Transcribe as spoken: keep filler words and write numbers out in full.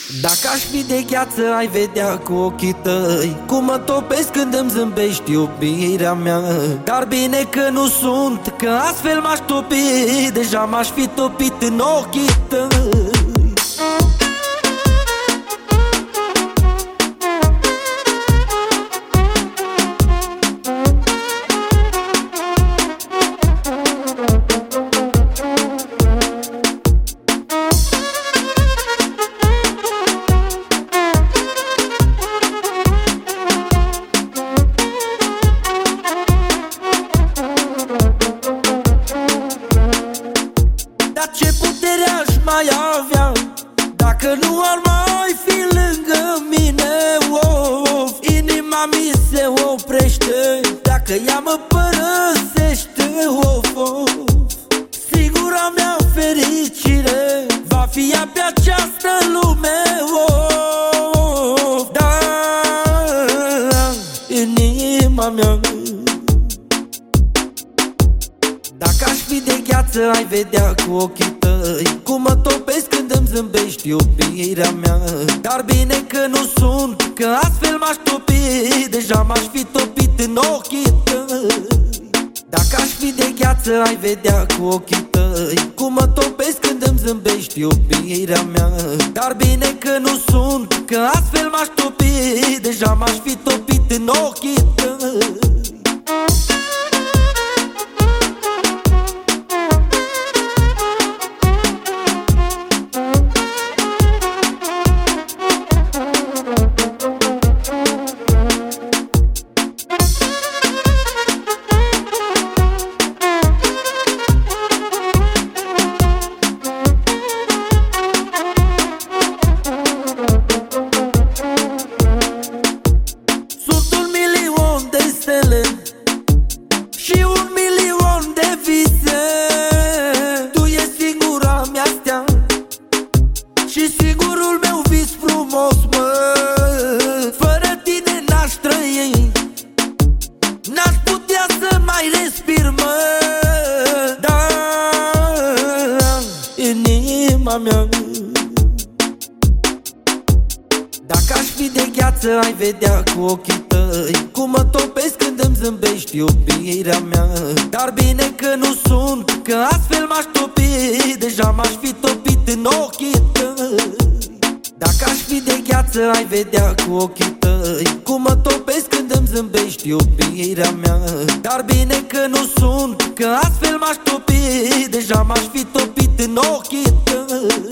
Dacă aș fi de gheață, ai vedea cu ochii tăi cum mă topesc când îmi zâmbești iubirea mea. Dar bine că nu sunt, că astfel m-aș topi, deja m-aș fi topit în ochii tăi. Dar ce putere aș mai avea dacă nu ar mai fi lângă mine? Of, inima mi se oprește dacă ea mă părăsește. Of, of, singura mea fericire va fi ea pe această lume. Of, da, inima mea. Dacă aș fi de gheață, ai vedea cu ochii tăi cum mă topesc când îmi zâmbești iubirea mea. Dar bine că nu sunt, că astfel m-aș topi, deja m-aș fi topit în ochii tăi. Dacă aș fi de gheață, ai vedea cu ochii tăi cum mă topesc când îmi zâmbești iubirea mea. Dar bine că nu sunt, că astfel m-aș topi, deja m-aș fi topit în ochii tăi. Și un milion de vise, tu ești singura mea stea și singurul meu vis frumos, mă. Fără tine n-aș trăi, n-aș putea să mai respir, mă. Da, inima mea. Dacă aș fi de gheață, ai vedea cu ochii tăi cum mă topesc când îmi zâmbești iubirea mea. Dar bine că nu sunt, că astfel m-aș topi, deja m-aș fi topit în ochii tăi. Dacă aș fi de gheață, ai vedea cu ochii tăi cum mă topesc când îmi zâmbești iubirea mea. Dar bine că nu sunt, că astfel m-aș topi, deja m-aș fi topit în ochii tăi.